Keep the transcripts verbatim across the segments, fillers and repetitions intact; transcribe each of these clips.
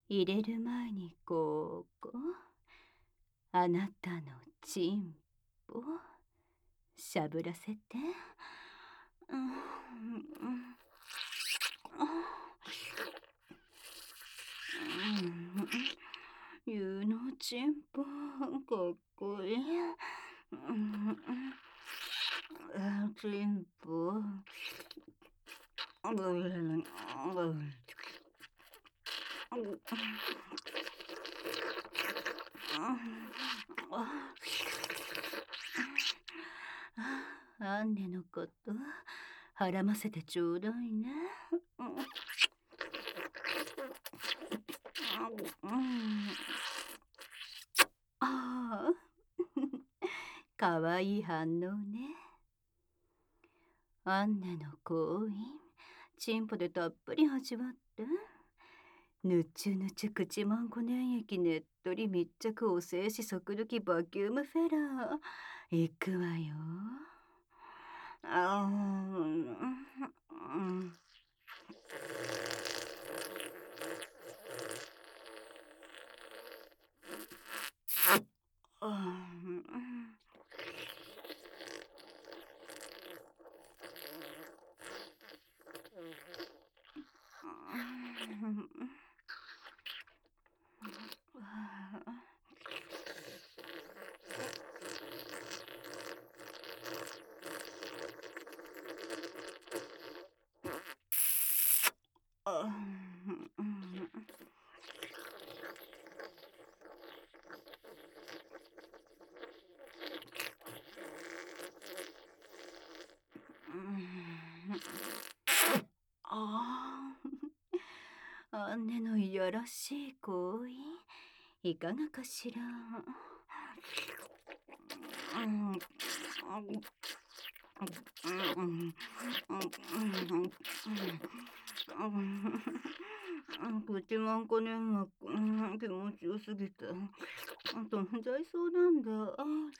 入れる前にここ、あなたのチンポしゃぶらせて。うんうんうんゆうのチンポかっこいい。うんあチンポ。アンネのことはらませてちょうだいね。ああ、かわいい反応ね。アンネの行為、チンポでたっぷり味わって。ぬちゅぬちゅ口まんこ粘液ねっとり密着お静止速抜きバキュームフェラー。いくわよ。あーああああんねのいやらしい行為いかがかしら。口まんこねんが気持ちよすぎて飛んじゃいそうなんだ。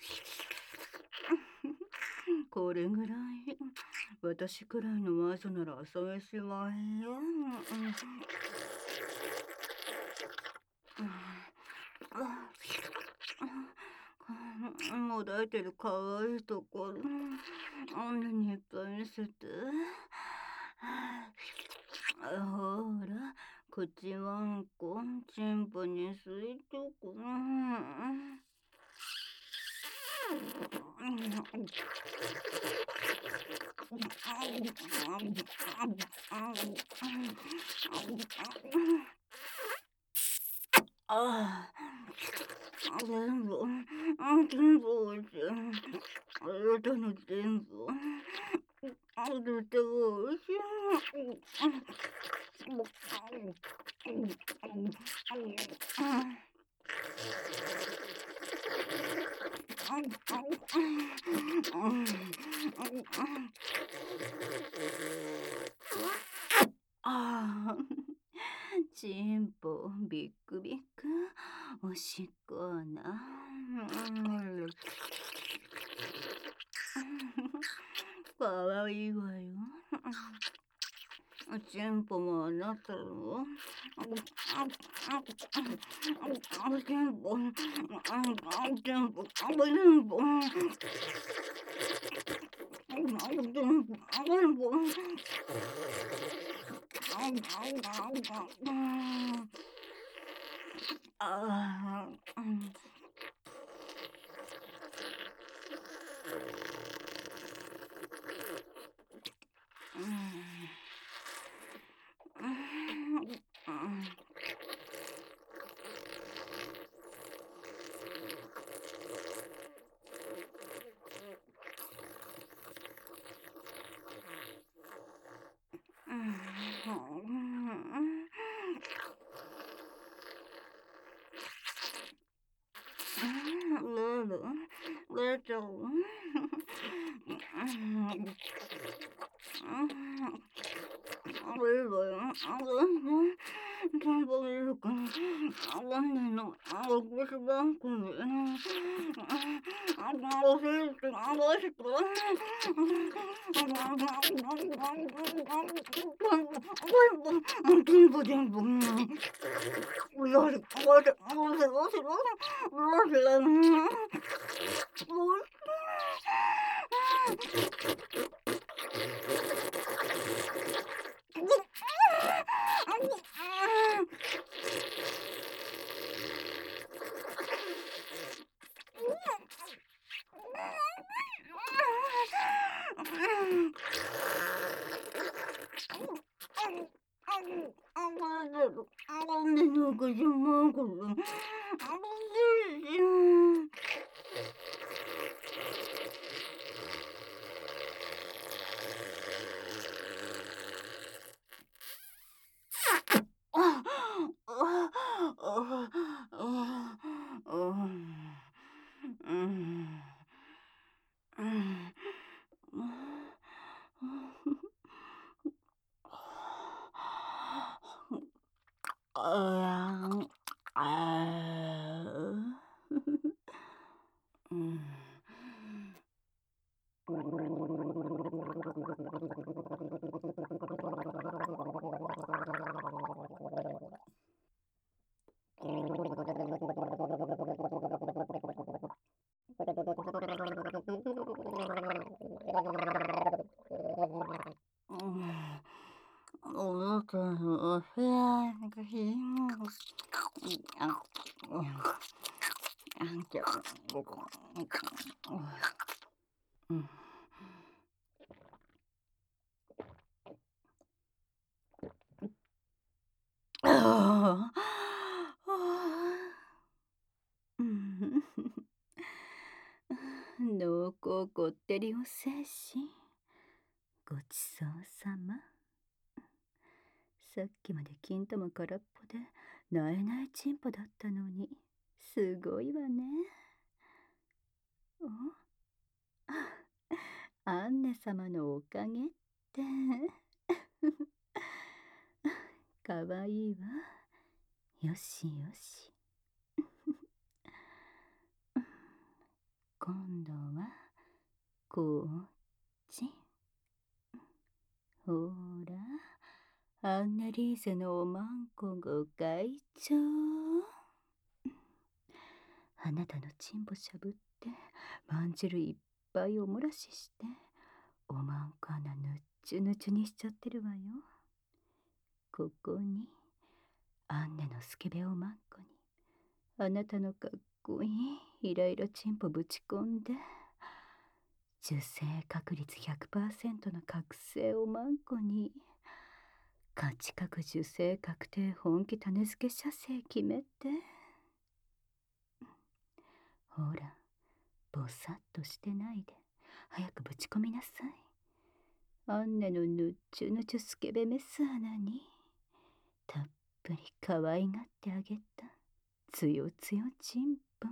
これぐらい私くらいの魔女なら朝飯はよ。もだえてるかわいいところあんなにいっぱい見せて。ほら口わんこチンポに吸いとく。ああ、全部、全部おいしい。あなたの全部、あとてもおいしい。ああ、チンポビックビックおしっこな。かわいいわよ。チンポもあなたの。チンポ、チンポ、チンポ。ああ。レちゃん。 全部いるかあわんねの、あおこしばんくに、あおせいくあわしく、全部全部、うよし、おし、おし、おし、おし、おし、なんでなんかじまんころ、ああ、あ、あ、あ、あ、うん、うん、ああ、うん。おなかのお部屋がひんあ、あんきゃ、うん。ああ。うん。濃厚こってりお精神。ごちそうさま。さっきまで金玉空っぽで、なえないチンポだったのに、すごいわね。おアンネ様のおかげって。かわいいわ。よしよし。今度は、こっち。ほら、アンネリーゼのおまんこご会長。あなたのチンポしゃぶって、まんじるいっぱいおもらしして、おまんこ穴ぬっちゅぬちゅにしちゃってるわよ。ここに、アンネのスケベおまんこに、あなたのかっこいいイライラチンポぶち込んで、受精確率ひゃくパーセントの覚醒おまんこに、価値格受精確定本気種付け射精決めて。ほら、ぼさっとしてないで、早くぶち込みなさい。アンネのぬっちゅぬちゅスケベメス穴に、たっぷり可愛がってあげた、つよつよチンポ。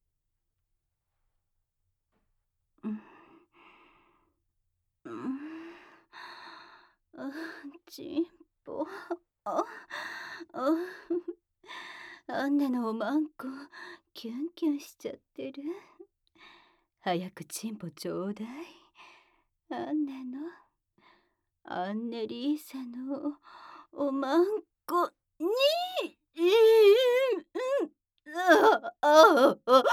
うん。うん。あ、チンポ。あ、あ、アンネのおまんこ、キュンキュンしちゃってる。早くチンポちょうだい。アンネの、アンネリーセのおまんこに、うん、ああ、あ、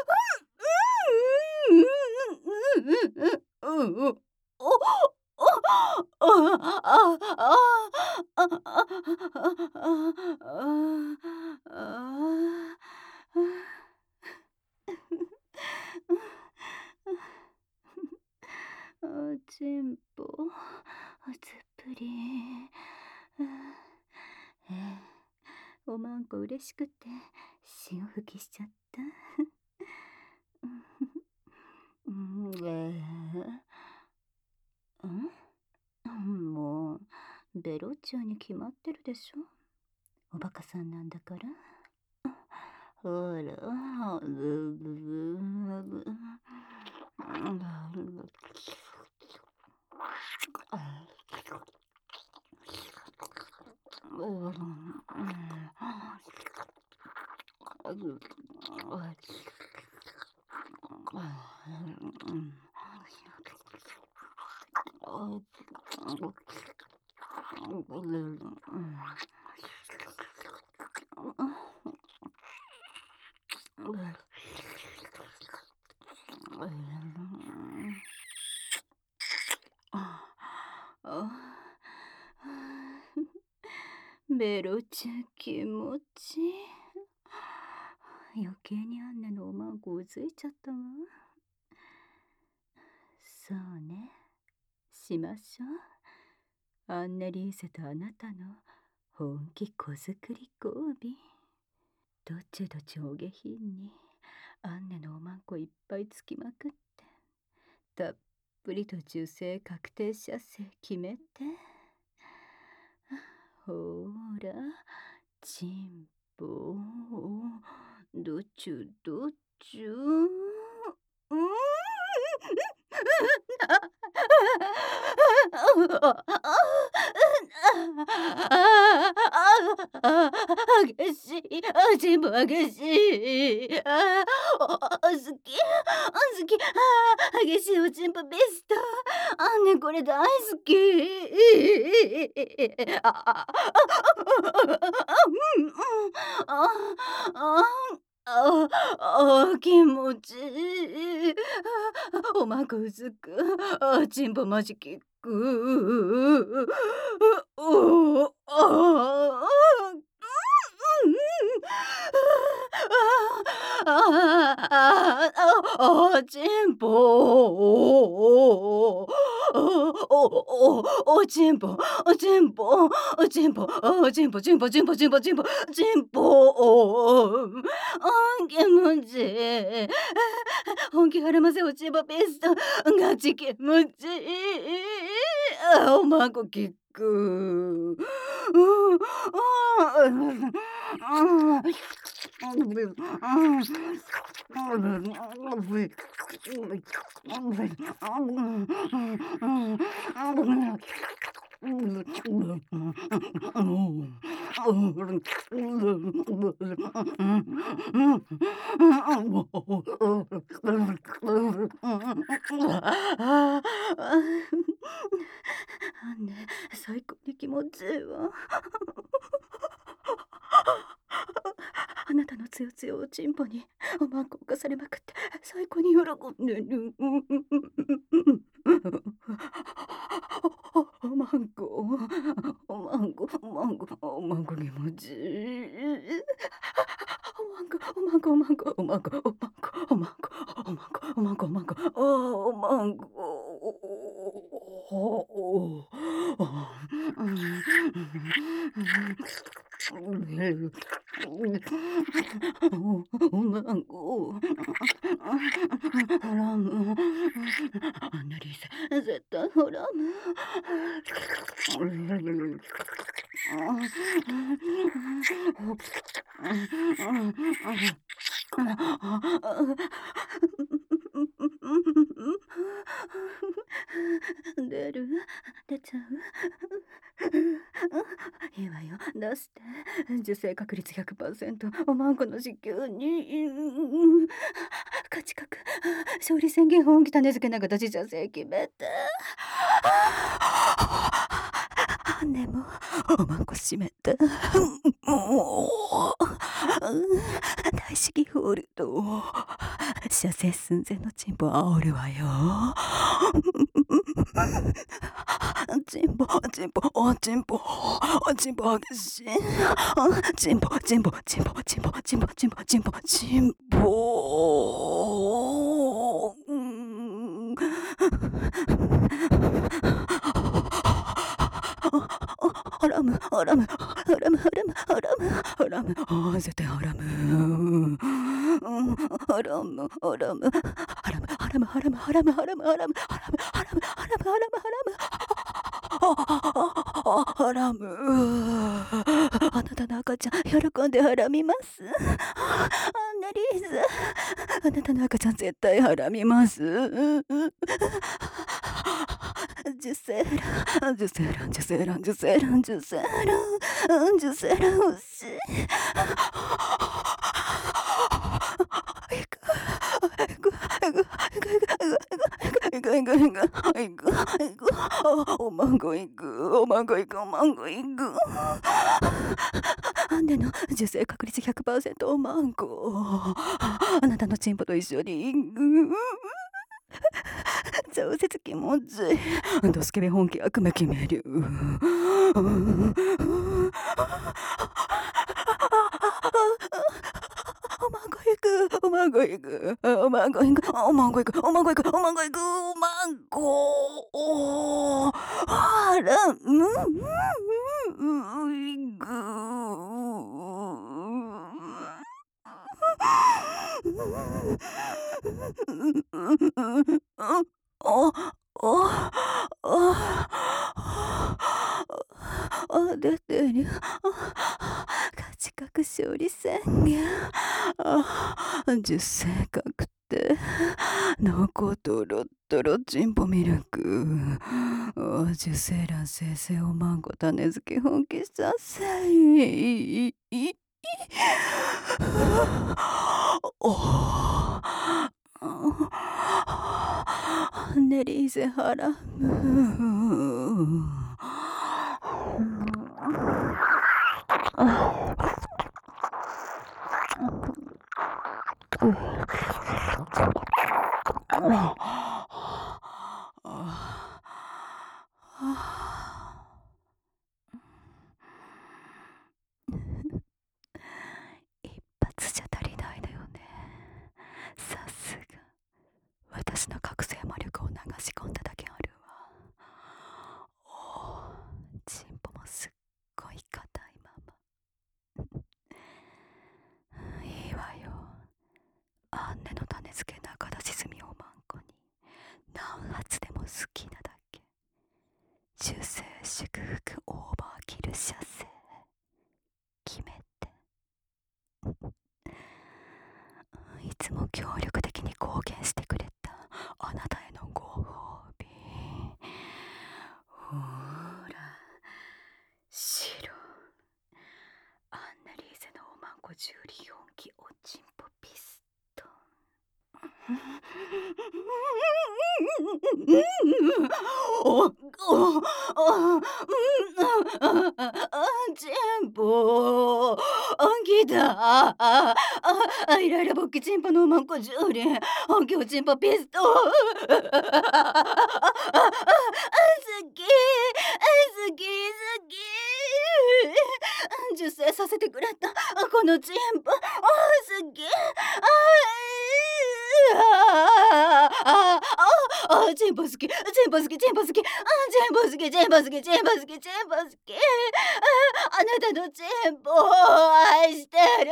うん、うん、うん、うん、うん、うん、うん、うん、お、お、あ、あ、あ、あ、あ、あ、あ、あ、チンポ、つっぷり。えー、おまんこ嬉しくて潮吹きしちゃった。うん、えー、んもうベロッチョに決まってるでしょ。おバカさんなんだから。ほら、ブブブブベロちゃん気持ちいい。余計にあんなのおまんこうずいちゃったわ。そうね、しましょう。アンネリーゼとあなたの本気子作り交尾。どっちどっちお下品にアンネのおまんこいっぱいつきまくって、たっぷりと受精確定射精決めて。ほら、チンポどっちゅどっちゅうん。激しい、あ、全部激しい。あ、好き、好き、あ、激しいおちんぽベスト。あんねこれ大好き。あ、あ、あ、うん、うん、あ、あ、あ、あ、気持ちいい。おまんこ薄く、あ、ちんぽマジキック。おお、ああ、うん、うん。ああ、ああ、ああ、ちんぽ。おお、おお、おちんぽ、おちんぽ、おちんぽ、おちんぽちんぽちんぽちんぽちんぽちんぽ、お、あ、気持ちいい。本気はらませおちんぽベスト、ガチ気持ちいい。あ、おまんこキック。うん、ああ、うん、うん。あんね、最高に気持ちいいわ。あなたのつよつよおちんぽにおまんこ浮かされまくって最高に喜んでる。おまんこ、おまんこ、おまんこ、おまんこ気持ちいい。おまんこ、おまんこ、おまんこ、おまんこ、おまんこ、おまんこ、おまんこ、おまんこ、おまんこ、ああ、おまんこ。おまんこ。ハラム。アンナリーゼ、絶対ハラム。出る？出ちゃう？いいわよ、出して。受精確率ひゃくパーセント、おまんこの子宮に。価値格、勝利宣言本気種付けながら自社製決めて。でもおまんこ閉めて。大式ホールド、射精寸前のチンポ煽るわよ。チンポ、チンポ、おチンポ、おチンポ激しい。チンポ、チンポ、チンポ、チンポ、チンポ、チンポ、チンポ、チンポ。ハラム、ハラム、ハラム、ハラム、ハラム、ハラム、ああ、絶対ハラム。ハラム、ハラム、ハラム、ハラム、ハラム、ハラム、ハラム、ハラム、ハラム、ハラム、ハラム、ハラム、ハラム。あなたの赤ちゃん喜んでハラみます。アンナリーズ、あなたの赤ちゃん絶対ハラみます。ジュセラン、ジュセラン、ジュセラン、ジュセラン、ジュセラン、ジュセラン欲しい。 おまんごいく、おまんごいく、おまんごいく。アンネの受精確率ひゃくパーセントおまんご。あなたのチンポと一緒に。超絶気持ちいい。ドスケベ本気悪夢決める。おまんごいく、おまんごいく、おまんごいく、おまんごいく、おまんごいく、おまんごいく、おまんご。おあら、うん、うん、いく。お、お、お、あ、出てる。勝ち確勝利宣言。あ、受精確定。中トロトロチンポミルク。あ、受精卵生成おまんご種付け本気させ。おネリーゼハラム。一発じゃ足りないのよね。さすが私の覚醒魔力を流し込んだだけあるわ。おー、チンポもすっごい硬いまま。いいわよ。アンネの種付け中出し済みおまんこに何発でも好きなだけ。受精祝福オーバーキル射精決めて。いつも協力的に貢献してくれたあなたへのご褒美。ほーら白アンナリーゼのおまんこ重力音機おちんぽピストン。おおおチンポ起きた。ああイライラ勃起チンポのおまんこ重力音機おちんぽピストン。好き好き好き。受精させてくれたこのチンポ好き。あああチンポ好きチンポ好きチンポ好きチンポ好きチンポ好きチンポ好きチンポ好き。あなたのチンポを愛してる。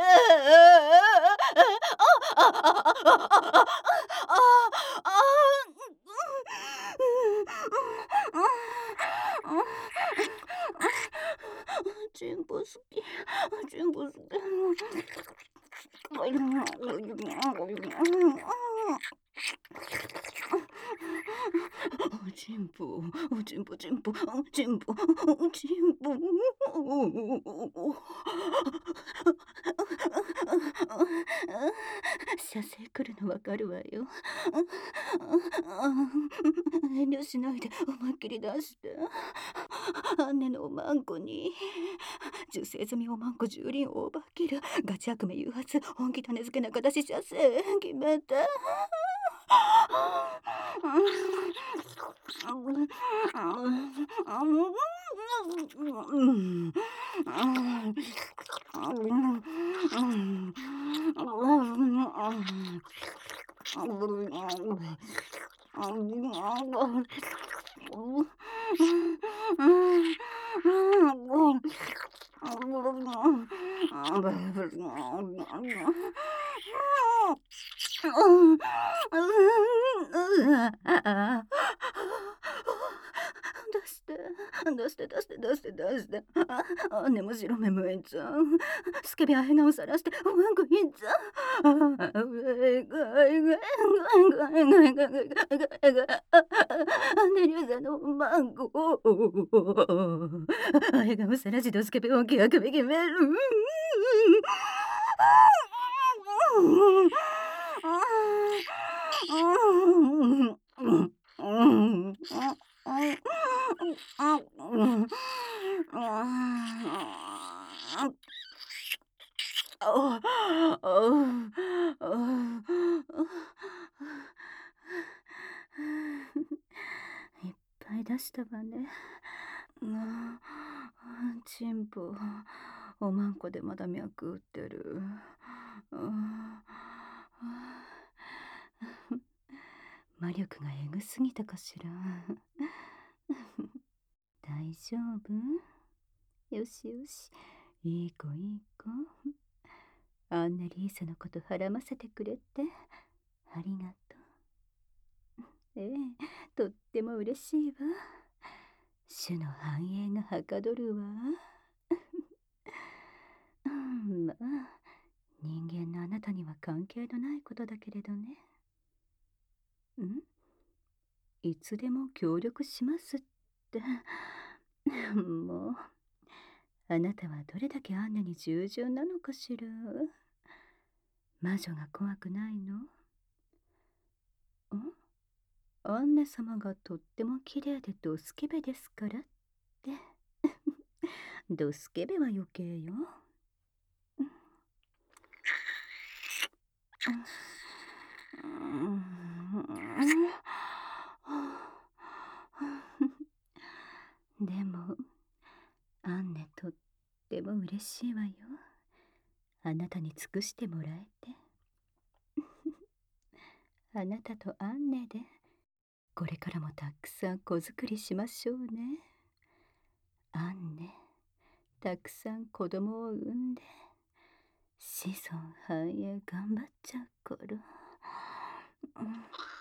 チンポ好きチンポ好き。チンポチンポチンポチンポチンポ。射精来るのわかるわよ。遠慮しないで思いっきり出して。アンネのおまんこに受精済みおまんこ蹂躙オーバーキルガチ悪夢誘発本気種付け中出し射精決めて。出して出して出して出して出して。あねも白目むいちゃう。スケベあへがをさらしておまんこいっちゃう。ねりゅうざのマンゴー。あへがをさらしどスケベ音気がくべきめる。 うん。ああ、あいっぱい出したわね。うん、チンポ、おまんこでまだ脈打ってる。うん、魔力がエグすぎたかしら。大丈夫？よしよし、いい子いい子。あんなリーサのことはらませてくれてありがとう。ええ、とっても嬉しいわ。種の繁栄がはかどるわ。うん、まあ人間のあなたには関係のないことだけれどね。んいつでも協力しますって。もう、あなたはどれだけアンナに従順なのかしら。魔女が怖くないの？んアンナ様がとっても綺麗でドスケベですからって。ドスケベは余計よ。でも、アンネとっても嬉しいわよ。あなたに尽くしてもらえて。あなたとアンネで、これからもたくさん子作りしましょうね。アンネ、たくさん子供を産んで、子孫繁栄頑張っちゃうから。